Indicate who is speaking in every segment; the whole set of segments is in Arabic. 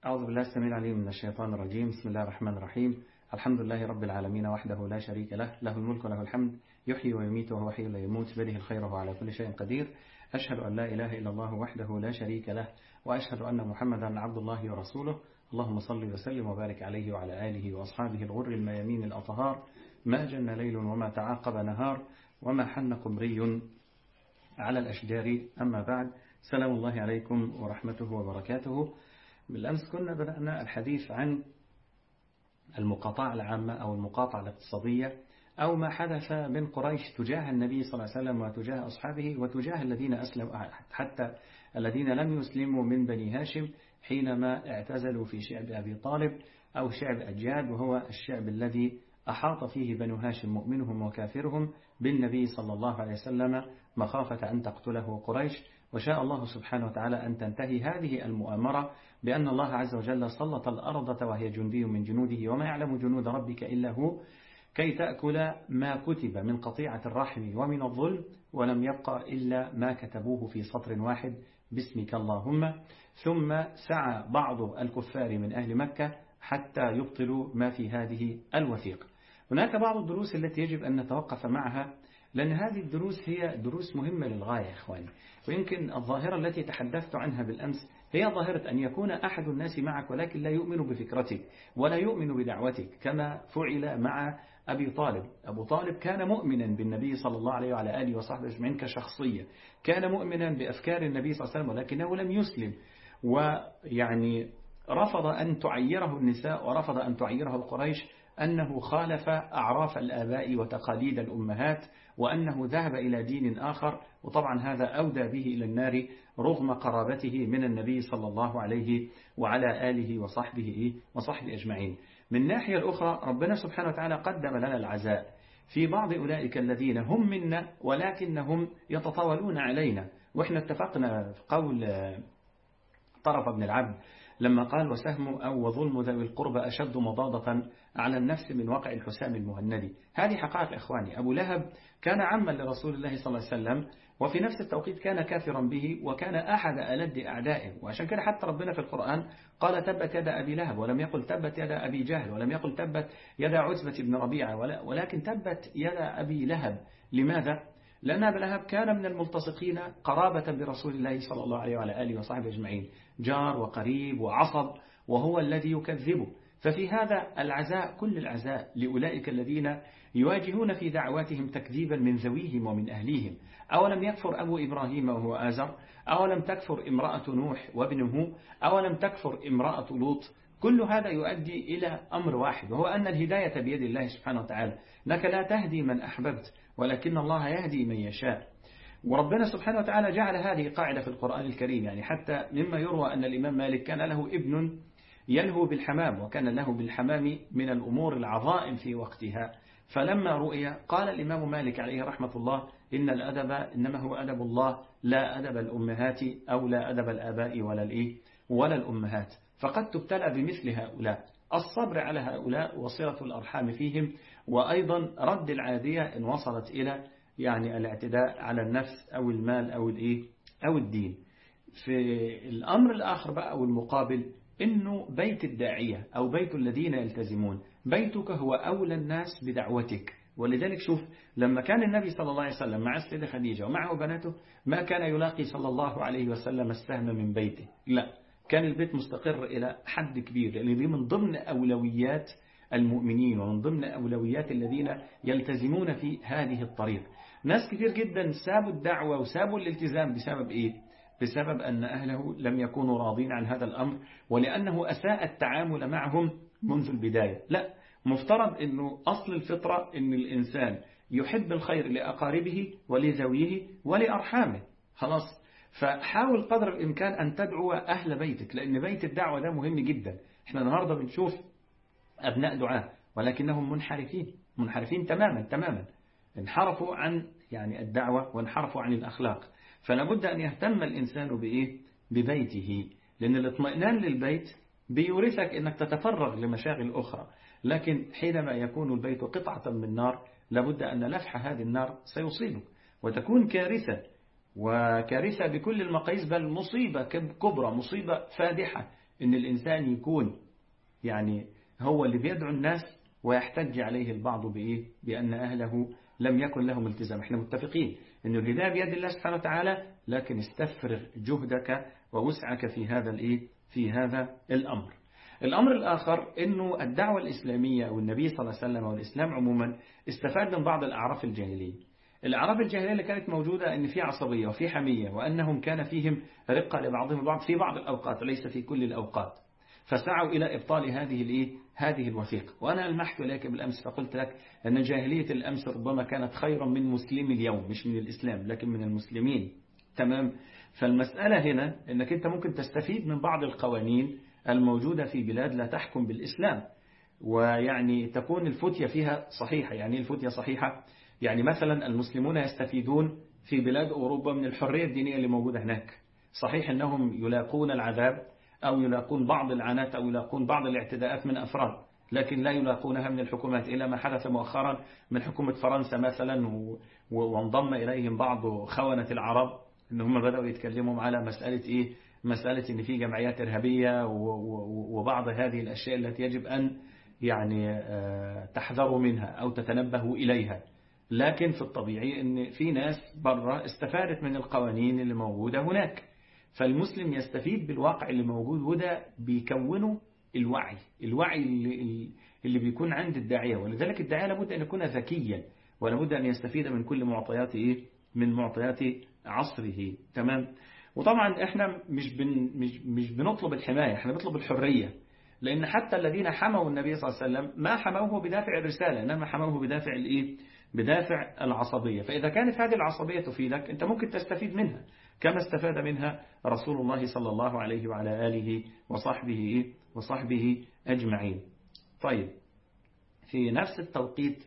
Speaker 1: أعوذ بالله السميع العليم من الشيطان الرجيم. بسم الله الرحمن الرحيم. الحمد لله رب العالمين وحده لا شريك له، له الملك وله الحمد، يحيي ويميت وهو حي لا يموت، بيده الخير وهو على كل شيء قدير. أشهد أن لا إله إلا الله وحده لا شريك له، وأشهد أن محمدا عبد الله ورسوله. اللهم صل وسلم وبارك عليه وعلى آله وأصحابه الغر الميامين الأطهار. ما جن ليل وما تعاقب نهار، وما حن قمري على الأشجار. أما بعد، سلام الله عليكم ورحمته وبركاته. بالأمس كنا بدأنا الحديث عن المقاطعة العامة أو المقاطعة الاقتصادية، أو ما حدث من قريش تجاه النبي صلى الله عليه وسلم وتجاه أصحابه وتجاه الذين أسلموا، حتى الذين لم يسلموا من بني هاشم حينما اعتزلوا في شعب أبي طالب أو شعب أجياد، وهو الشعب الذي أحاط فيه بنو هاشم مؤمنهم وكافرهم بالنبي صلى الله عليه وسلم مخافة أن تقتله قريش. وشاء الله سبحانه وتعالى أن تنتهي هذه المؤامرة بأن الله عز وجل سلط الأرض وهي جندي من جنوده، وما يعلم جنود ربك إلا هو، كي تأكل ما كتب من قطيعة الرحم ومن الظلم، ولم يبقى إلا ما كتبوه في سطر واحد باسمك اللهم. ثم سعى بعض الكفار من أهل مكة حتى يبطلوا ما في هذه الوثيقة. هناك بعض الدروس التي يجب أن نتوقف معها، لأن هذه الدروس هي دروس مهمة للغاية يا إخواني. ويمكن الظاهرة التي تحدثت عنها بالأمس هي ظاهرة أن يكون أحد الناس معك ولكن لا يؤمن بفكرتك ولا يؤمن بدعوتك، كما فعل مع أبي طالب. أبو طالب كان مؤمنا بالنبي صلى الله عليه وعلى آله وصحبه أجمعين كشخصية، كان مؤمنا بأفكار النبي صلى الله عليه وسلم، ولكنه لم يسلم، ويعني رفض أن تعيره النساء ورفض أن تعيره قريش، أنه خالف أعراف الآباء وتقاليد الأمهات، وأنه ذهب إلى دين آخر. وطبعا هذا أودى به إلى النار رغم قرابته من النبي صلى الله عليه وعلى آله وصحبه أجمعين. من ناحية الأخرى، ربنا سبحانه وتعالى قدم لنا العزاء في بعض أولئك الذين هم منا ولكنهم يتطاولون علينا. وإحنا اتفقنا في قول طرف بن العبد لما قال: وسهم أو وظلم ذوي القربى أشد مضاضة على النفس من وقع الحسام المهندي. هذه حقائق إخواني. أبو لهب كان عما لرسول الله صلى الله عليه وسلم، وفي نفس التوقيت كان كافرا به وكان أحد ألد أعدائه. وعشان كده حتى ربنا في القرآن قال: تبت يد أبي لهب، ولم يقل تبت يد أبي جهل، ولم يقل تبت يد عتبة بن ربيعة، ولكن تبت يد أبي لهب. لماذا؟ لأن أبي لهب كان من الملتصقين قرابة برسول الله صلى الله عليه وعلى آله وصحبه أجمعين، جار وقريب وعصب، وهو الذي يكذبه. ففي هذا العزاء، كل العزاء لأولئك الذين يواجهون في دعواتهم تكذيبا من ذويهم ومن أهليهم. أولم يكفر أبو إبراهيم وهو آزر؟ أولم تكفر امرأة نوح وابنه؟ أولم تكفر امرأة لوط؟ كل هذا يؤدي إلى أمر واحد، وهو أن الهداية بيد الله سبحانه وتعالى. إنك لا تهدي من أحببت، ولكن الله يهدي من يشاء. وربنا سبحانه وتعالى جعل هذه قاعدة في القرآن الكريم، يعني حتى مما يروى أن الإمام مالك كان له ابن يلهو بالحمام، وكان له بالحمام من الأمور العظائم في وقتها. فلما رؤي قال الإمام مالك عليه رحمة الله: إن الأدب إنما هو أدب الله، لا أدب الأمهات، أو لا أدب الآباء ولا الأمهات. فقد تبتلى بمثل هؤلاء، الصبر على هؤلاء وصلة الأرحام فيهم، وأيضا رد العادية إن وصلت إلى يعني الاعتداء على النفس أو المال أو الدين. في الأمر الآخر بقى أو المقابل، إنه بيت الداعية أو بيت الذين يلتزمون، بيتك هو أولى الناس بدعوتك. ولذلك شوف، لما كان النبي صلى الله عليه وسلم مع السيدة خديجة ومعه بناته، ما كان يلاقي صلى الله عليه وسلم السهم من بيته، لا، كان البيت مستقر إلى حد كبير، لأن دي من ضمن أولويات المؤمنين ومن ضمن أولويات الذين يلتزمون في هذه الطريق. ناس كثير جدا سابوا الدعوة وسابوا الالتزام بسبب إيه؟ بسبب أن أهله لم يكونوا راضين عن هذا الأمر، ولأنه أساء التعامل معهم منذ البداية. لا، مفترض أنه أصل الفطرة أن الإنسان يحب الخير لأقاربه ولزويه ولأرحامه. خلاص، فحاول قدر الإمكان أن تدعو أهل بيتك، لأن بيت الدعوة ده مهم جدا. احنا النهاردة بنشوف أبناء دعاء ولكنهم منحرفين تماما، انحرفوا عن يعني الدعوة وانحرفوا عن الأخلاق. فلا بد أن يهتم الإنسان ببيته، لأن الاطمئنان للبيت بيورثك أنك تتفرغ لمشاغل أخرى. لكن حينما يكون البيت قطعة من نار، لابد أن لفح هذه النار سيصيبك وتكون كارثة بكل المقاييس، بل مصيبة كبرى، مصيبة فادحة إن الإنسان يكون يعني هو اللي بيدعو الناس ويحتج عليه البعض بإيه؟ بأن أهله لم يكن لهم التزام. احنا متفقين أن الهداية بيد الله سبحانه وتعالى، لكن استفرغ جهدك ووسعك في هذا الإيه؟ في هذا الأمر. الأمر الآخر أنه الدعوة الإسلامية والنبي صلى الله عليه وسلم والإسلام عموما استفاد من بعض الأعراف الجاهلية. الأعراف الجاهلية اللي كانت موجودة أن في عصبية وفي حمية، وأنهم كان فيهم رقة لبعضهم البعض في بعض الأوقات وليس في كل الأوقات، فسعوا إلى إبطال هذه الوثيقة. وأنا ألمحت إليك بالأمس فقلت لك أن جاهلية الأمس ربما كانت خيرا من مسلمي اليوم، مش من الإسلام لكن من المسلمين. تمام. فالمسألة هنا أنك أنت ممكن تستفيد من بعض القوانين الموجودة في بلاد لا تحكم بالإسلام، ويعني تكون الفتية فيها صحيحة. يعني الفتية صحيحة، يعني مثلا المسلمون يستفيدون في بلاد أوروبا من الحرية الدينية اللي موجودة هناك. صحيح أنهم يلاقون العذاب أو يلاقون بعض العنات أو يلاقون بعض الاعتداءات من أفراد، لكن لا يلاقونها من الحكومات، إلى ما حدث مؤخرا من حكومة فرنسا مثلا، وانضم إليهم بعض خونة العرب، إن هم بدأوا يتكلموا على مسألة إن في جمعيات إرهابية وبعض هذه الأشياء التي يجب أن يعني تحذروا منها أو تتنبهوا إليها. لكن في الطبيعي أن في ناس برا استفادت من القوانين اللي موجودة هناك، فالمسلم يستفيد بالواقع اللي موجود، وده بيكونه الوعي اللي بيكون عند الداعية. ولذلك الداعية لابد أن يكون ذكيا، ولابد أن يستفيد من كل معطيات من معطيات عصره. تمام. وطبعا احنا مش بنطلب الحماية، احنا بنطلب الحرية، لأن حتى الذين حموا النبي صلى الله عليه وسلم ما حموه بدافع الرسالة، إنما حموه بدافع العصبية. فإذا كانت هذه العصبية تفيدك أنت ممكن تستفيد منها كما استفاد منها رسول الله صلى الله عليه وعلى آله وصحبه أجمعين. طيب، في نفس التوقيت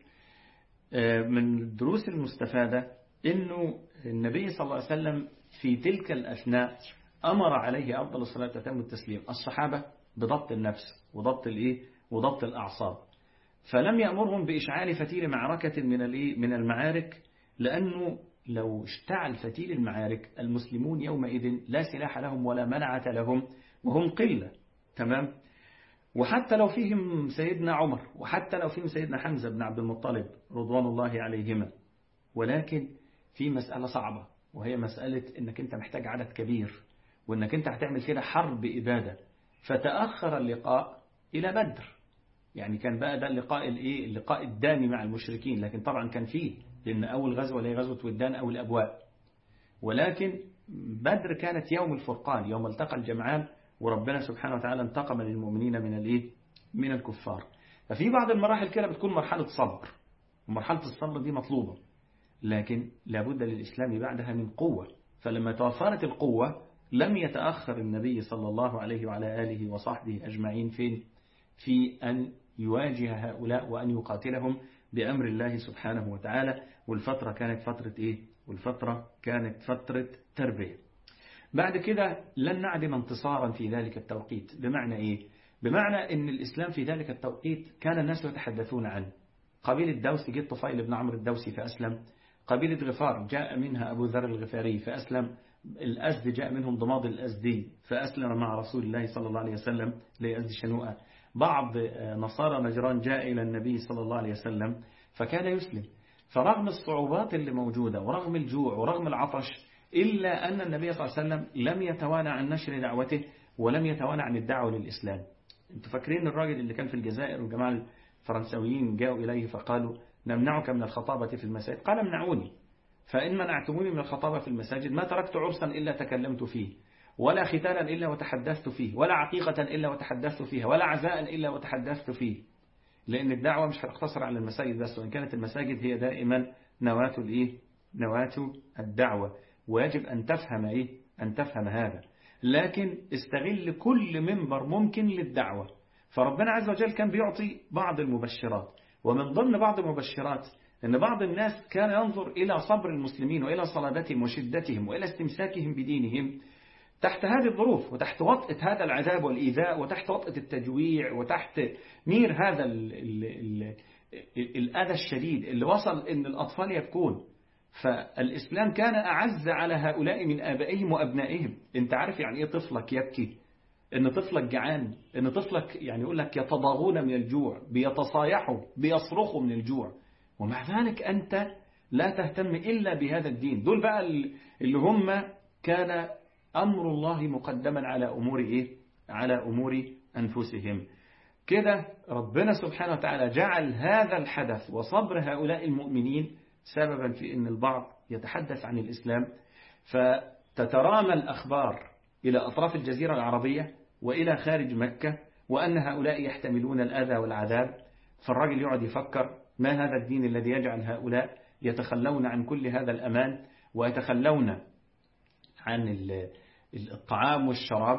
Speaker 1: من الدروس المستفادة إنه النبي صلى الله عليه وسلم في تلك الأثناء أمر عليه أفضل الصلاة وأتم التسليم الصحابة بضبط النفس وضبط الأعصاب، فلم يأمرهم بإشعال فتيل معركة من المعارك، لأنه لو اشتعل فتيل المعارك المسلمون يومئذ لا سلاح لهم ولا منعة لهم، وهم قلة. تمام. وحتى لو فيهم سيدنا عمر، وحتى لو فيهم سيدنا حمزة بن عبد المطلب رضوان الله عليهما، ولكن في مسألة صعبة، وهي مسألة انك انت محتاج عدد كبير، وانك انت هتعمل كده حرب إبادة. فتأخر اللقاء إلى بدر. يعني كان بقى ده اللقاء الدامي مع المشركين، لكن طبعا كان فيه، لأن أول غزوة اللي هي غزوة ودان أو الأبواء، ولكن بدر كانت يوم الفرقان، يوم التقى الجمعان، وربنا سبحانه وتعالى انتقم للمؤمنين من الكفار. ففي بعض المراحل كده بتكون مرحلة صبر، ومرحلة الصبر دي مطلوبة، لكن لابد للإسلام بعدها من قوة. فلما توفرت القوة لم يتأخر النبي صلى الله عليه وعلى آله وصحبه أجمعين في أن يواجه هؤلاء وأن يقاتلهم بأمر الله سبحانه وتعالى. والفترة كانت فترة تربية. بعد كده لن نعدم انتصارا في ذلك التوقيت. بمعنى إيه؟ بمعنى أن الإسلام في ذلك التوقيت كان الناس يتحدثون عنه. قبيلة دوس جه طفيل بن عمرو الدوسي فأسلم، قبيلة غفار جاء منها أبو ذر الغفاري فأسلم، الأزد جاء منهم ضماد الأزدي فأسلم مع رسول الله صلى الله عليه وسلم لأزد شنوءة. بعض نصارى نجران جاء إلى النبي صلى الله عليه وسلم فكان يسلم. فرغم الصعوبات اللي موجودة ورغم الجوع ورغم العطش، إلا أن النبي صلى الله عليه وسلم لم يتوانى عن نشر دعوته ولم يتوانى عن الدعوة للإسلام. انتوا فاكرين الراجل اللي كان في الجزائر والجماعة الفرنسويين جاءوا إليه فقالوا نمنعك من الخطابة في المساجد؟ قال امنعوني، فإن منعتموني من الخطابة في المساجد ما تركت عرسا إلا تكلمت فيه، ولا ختانا إلا وتحدثت فيه، ولا عقيقة إلا وتحدثت فيها، ولا عزاء إلا وتحدثت فيه. لأن الدعوة مش هتقتصر على المساجد بس، وإن كانت المساجد هي دائما نواة الدعوة، ويجب أن تفهم هذا. لكن استغل كل منبر ممكن للدعوة. فربنا عز وجل كان بيعطي بعض المبشرات، ومن ضمن بعض المبشرات أن بعض الناس كان ينظر إلى صبر المسلمين وإلى صلابتهم وشدتهم وإلى استمساكهم بدينهم تحت هذه الظروف، وتحت وطأة هذا العذاب والإيذاء، وتحت وطأة التجويع، وتحت نير هذا الأذى الشديد اللي وصل إن الأطفال يبكون. فالإسلام كان أعز على هؤلاء من آبائهم وأبنائهم. أنت عارف يعني إيه طفلك يبكي؟ إن طفلك جعان، إن طفلك يعني يقول لك يتضاغون من الجوع، بيتصايحوا، بيصرخوا من الجوع، ومع ذلك أنت لا تهتم إلا بهذا الدين. دول بقى اللي هم كان أمر الله مقدما على أمور إيه؟ على أمور أنفسهم. كده ربنا سبحانه وتعالى جعل هذا الحدث وصبر هؤلاء المؤمنين سببا في أن البعض يتحدث عن الإسلام، فتترامى الأخبار إلى أطراف الجزيرة العربية وإلى خارج مكة، وأن هؤلاء يحتملون الأذى والعذاب. فالراجل يقعد يفكر ما هذا الدين الذي يجعل هؤلاء يتخلون عن كل هذا الأمان ويتخلون عن الطعام والشراب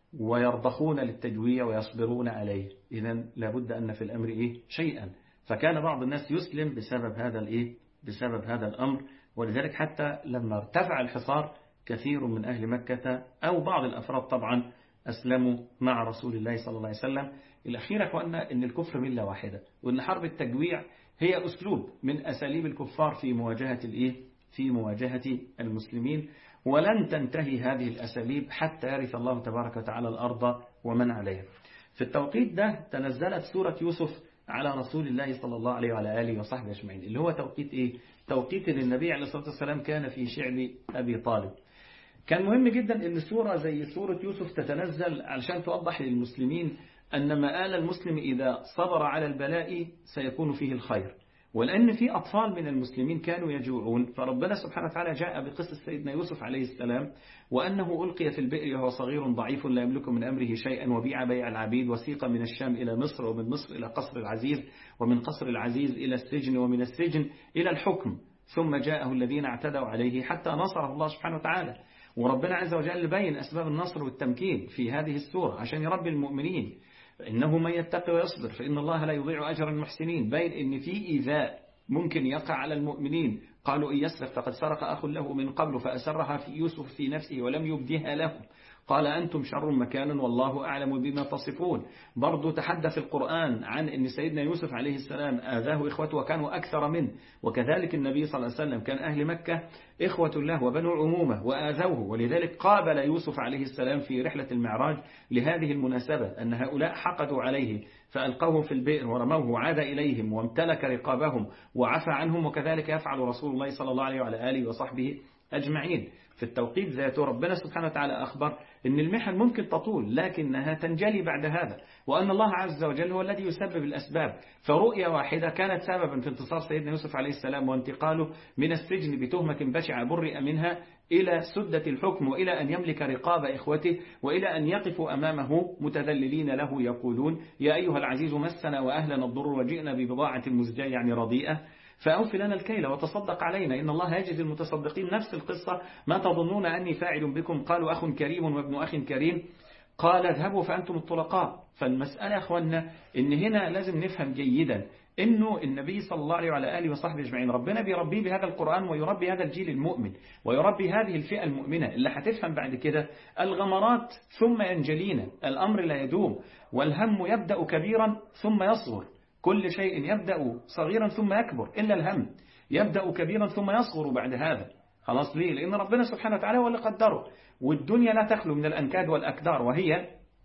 Speaker 1: ويرضخون للتجويع ويصبرون عليه. إذن لابد أن في الأمر إيه؟ شيئا. فكان بعض الناس يسلم بسبب هذا الإيه؟ بسبب هذا الأمر. ولذلك حتى لما ارتفع الحصار كثير من أهل مكة أو بعض الأفراد طبعا أسلموا مع رسول الله صلى الله عليه وسلم. الأخير أخوانا أن الكفر ملة واحدة، وأن حرب التجويع هي أسلوب من أساليب الكفار في مواجهة الإيه؟ في مواجهة المسلمين. ولن تنتهي هذه الأساليب حتى يرث الله تبارك وتعالى الأرض ومن عليها. في التوقيت ده تنزلت سورة يوسف على رسول الله صلى الله عليه وعلى آله وصحبه أجمعين، اللي هو توقيت إيه؟ توقيت أن النبي عليه الصلاة والسلام كان في شعب أبي طالب. كان مهم جدا أن سورة زي سورة يوسف تتنزل علشان توضح للمسلمين أن مآل المسلم إذا صبر على البلاء سيكون فيه الخير. ولأن في أطفال من المسلمين كانوا يجوعون، فربنا سبحانه وتعالى جاء بقصة سيدنا يوسف عليه السلام، وأنه ألقي في البئر وهو صغير ضعيف لا يملك من أمره شيئا، وبيع بيع العبيد، وسيق من الشام إلى مصر، ومن مصر إلى قصر العزيز، ومن قصر العزيز إلى السجن، ومن السجن إلى الحكم، ثم جاءه الذين اعتدوا عليه حتى نصره الله سبحانه وتعالى. وربنا عز وجل بين أسباب النصر والتمكين في هذه السورة عشان يربي المؤمنين. إنه من يتقي ويصبر فإن الله لا يضيع أجر المحسنين. بين إن في إيذاء ممكن يقع على المؤمنين، قالوا إن يسرق فقد سرق أخ له من قبل فأسرها في يوسف في نفسه ولم يبدها لهم قال أنتم شر مكانا والله أعلم بما تصفون. برضو تحدث القرآن عن أن سيدنا يوسف عليه السلام آذاه إخوته وكانوا أكثر منه، وكذلك النبي صلى الله عليه وسلم كان أهل مكة إخوة له وبنو عمومة وآذوه، ولذلك قابل يوسف عليه السلام في رحلة المعراج لهذه المناسبة أن هؤلاء حقدوا عليه فألقوه في البئر ورموه وعاد إليهم وامتلك رقابهم وعفى عنهم، وكذلك يفعل رسول الله صلى الله عليه وعلى آله وصحبه أجمعين. في التوقيت ذاته ربنا سبحانه وتعالى أخبر أن المحن ممكن تطول لكنها تنجلي بعد هذا، وأن الله عز وجل هو الذي يسبب الأسباب. فرؤية واحدة كانت سببا في انتصار سيدنا يوسف عليه السلام وانتقاله من السجن بتهمة بشعة برئ منها إلى سدة الحكم، وإلى أن يملك رقاب إخوته، وإلى أن يقفوا أمامه متذللين له يقولون يا أيها العزيز مسنا وأهلنا الضر وجئنا ببضاعة مزجاة يعني رديئة فأوفي لنا الكيل وتصدق علينا إن الله يجزي المتصدقين. نفس القصة ما تظنون أني فاعل بكم قالوا أخ كريم وابن أخ كريم قال اذهبوا فأنتم الطلقاء. فالمسألة أخوانا إن هنا لازم نفهم جيدا إنه النبي صلى الله عليه وعلى آله وصحبه أجمعين ربنا بيربيه بهذا القرآن ويربي هذا الجيل المؤمن ويربي هذه الفئة المؤمنة اللي هتفهم بعد كده الغمرات ثم ينجلينا، الأمر لا يدوم، والهم يبدأ كبيرا ثم يصغر. كل شيء يبدأ صغيرا ثم يكبر إلا الهم، يبدأ كبيرا ثم يصغر بعد هذا. خلاص ليه؟ لأن ربنا سبحانه وتعالى هو اللي قدره، والدنيا لا تخلو من الأنكاد والأكدار وهي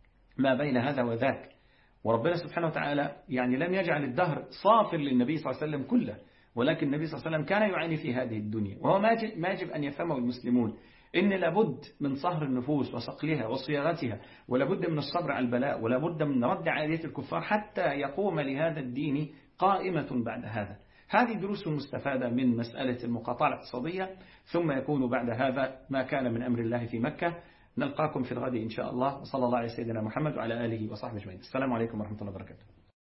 Speaker 1: ما بين هذا وذاك. وربنا سبحانه وتعالى يعني لم يجعل الدهر صافر للنبي صلى الله عليه وسلم كله، ولكن النبي صلى الله عليه وسلم كان يعاني في هذه الدنيا، وهو ما يجب أن يفهمه المسلمون إن لابد من صهر النفوس وصقلها وصياغتها، ولابد من الصبر على البلاء، ولابد من رد عادية الكفار حتى يقوم لهذا الدين قائمة بعد هذا. هذه دروس مستفادة من مسألة المقاطعة الاقتصادية، ثم يكون بعد هذا ما كان من أمر الله في مكة. نلقاكم في الغد إن شاء الله، وصلى الله على سيدنا محمد وعلى آله وصحبه أجمعين. السلام عليكم ورحمة الله وبركاته.